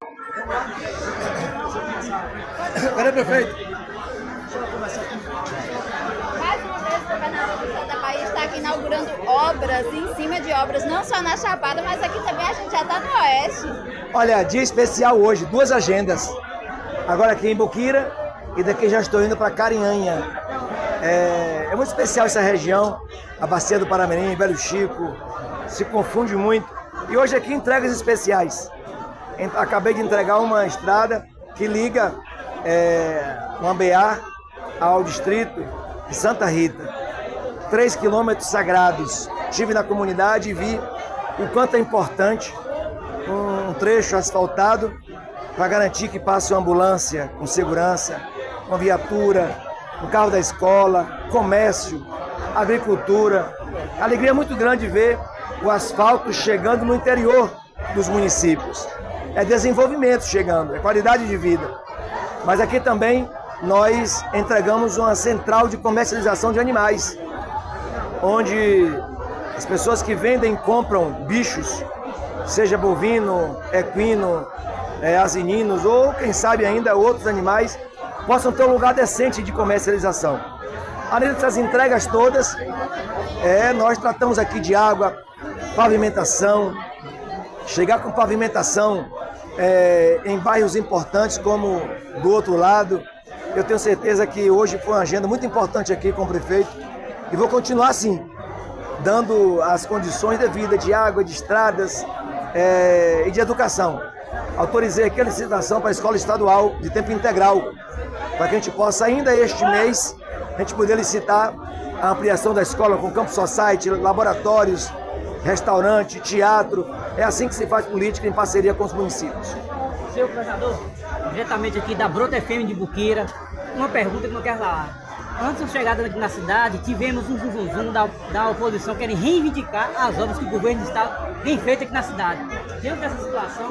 Cadê, prefeito? Mais uma vez, o governador do estado da Bahia está aqui inaugurando obras, em cima de obras, não só na Chapada, mas aqui também a gente já está no Oeste. Olha, dia especial hoje, 2 agendas. Agora aqui em Boquira e daqui já estou indo para Carinhanha. É muito especial essa região, a Bacia do Paramirim, Velho Chico, se confunde muito. E hoje aqui entregas especiais. Acabei de entregar uma estrada que liga o Ambeá ao distrito de Santa Rita. 3 quilômetros sagrados. Estive na comunidade e vi o quanto é importante um trecho asfaltado para garantir que passe uma ambulância com segurança, uma viatura, um carro da escola, comércio, agricultura. Alegria é muito grande ver o asfalto chegando no interior dos municípios. É desenvolvimento chegando, é qualidade de vida. Mas aqui também nós entregamos uma central de comercialização de animais, onde as pessoas que vendem e compram bichos, seja bovino, equino, asininos ou quem sabe ainda outros animais, possam ter um lugar decente de comercialização. Além dessas entregas todas, nós tratamos aqui de água, pavimentação, chegar com pavimentação em bairros importantes como do outro lado. Eu tenho certeza que hoje foi uma agenda muito importante aqui com o prefeito e vou continuar assim, dando as condições devidas de água, de estradas e de educação. Autorizei aqui a licitação para a escola estadual de tempo integral, para que a gente possa ainda este mês, a gente poder licitar a ampliação da escola com campo society, laboratórios, restaurante, teatro. É assim que se faz política em parceria com os municípios. Senhor governador, diretamente aqui da Brota FM de Boquira, uma pergunta que não quero falar. Antes da chegada aqui na cidade, tivemos um zum da oposição querendo reivindicar as obras que o governo do estado tem feito aqui na cidade. Diante dessa situação,